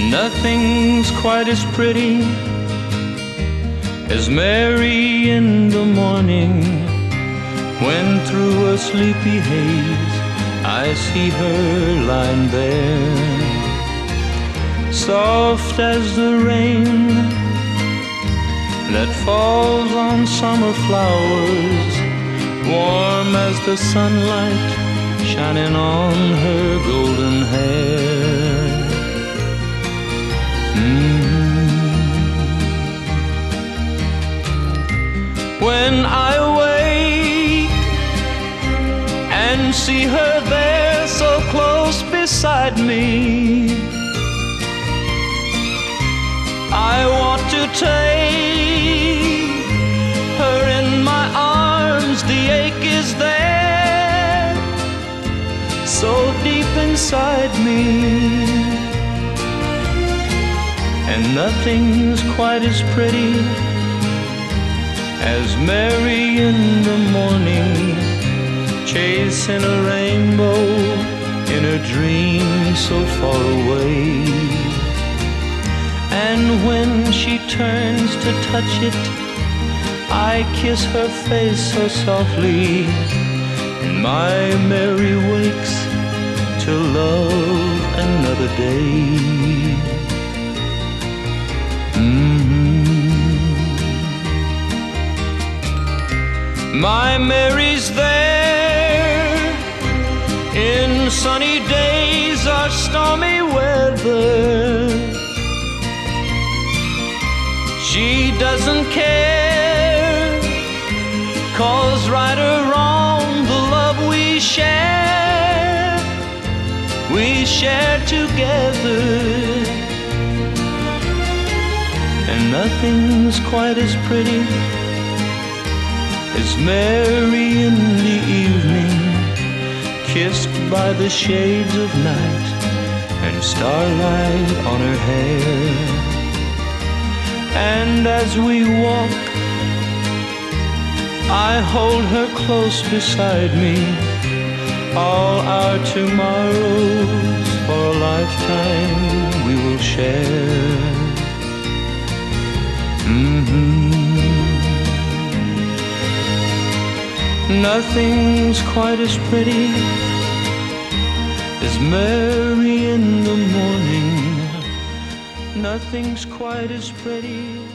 Nothing's quite as pretty as Mary in the morning, when through a sleepy haze I see her lying there, soft as the rain that falls on summer flowers, warm as the sunlight shining on her golden hair. When I wake and see her there so close beside me, I want to take her in my arms. The ache is there, so deep inside me, and nothing's quite as pretty as Mary in the morning, chasing a rainbow in a dream so far away. And when she turns to touch it, I kiss her face so softly, and my Mary wakes to love another day. My Mary's there in sunny days or stormy weather. She doesn't care, 'cause right or wrong, the love we share together. And nothing's quite as pretty as Mary in the evening, kissed by the shades of night and starlight on her hair. And as we walk, I hold her close beside me, all our tomorrows for a lifetime we will share. Nothing's quite as pretty as Mary in the morning. Nothing's quite as pretty